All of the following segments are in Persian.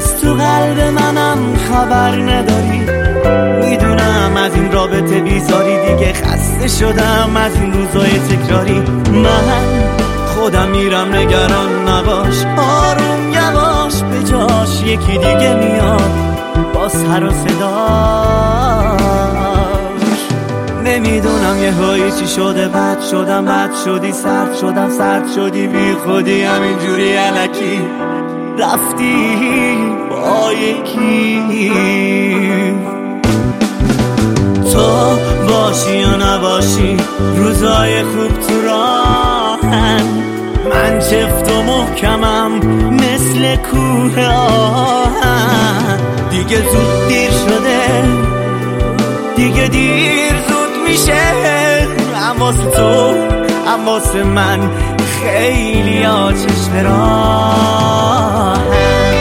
هنوز تو قلب منم خبر نداری. میدونم از این رابطه بیزاری، دیگه خسته شدم از این روزای تکراری. من خودم میرم نگران نباش، آروم یواش به جاش یکی دیگه میاد با سر و صداش. نمیدونم یه هایی چی شده، بد شدم بد شدی، سرد شدم سرد شدی، بی خودی همینجوری الکی رفتی با یکی. تو باشی یا نباشی روزای خوب تو راهن، من چفت و محکمم مثل کوه آهن. دیگه زود دیر شده، دیگه دیر زود میشه، اما واسه تو اما واسه من خیلی ها چشم راهن.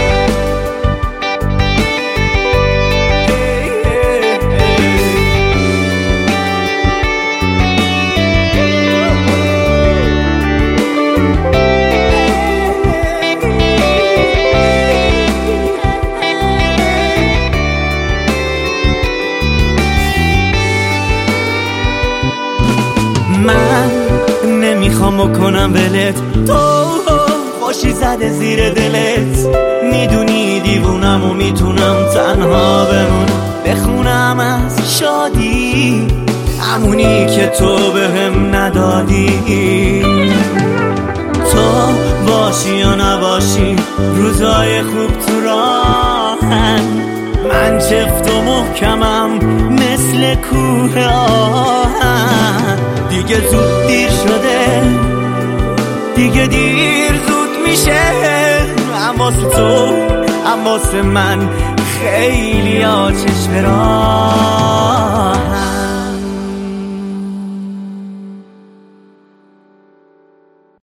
من نمیخوام بکنم ولت، تو خوشی زده زیر دلت. میدونی دیوونم و میتونم تنها بمونم، بخونم از شادی همونی که تو بهم ندادی. تو باشی یا نباشی روزای خوب تو راهن، من چفت و محکمم مثل کوه آهن. دیگه زود دیر شده، دیگه دیر زود میشه، اما واسه تو اما واسه من خیلی ها چشم راهن.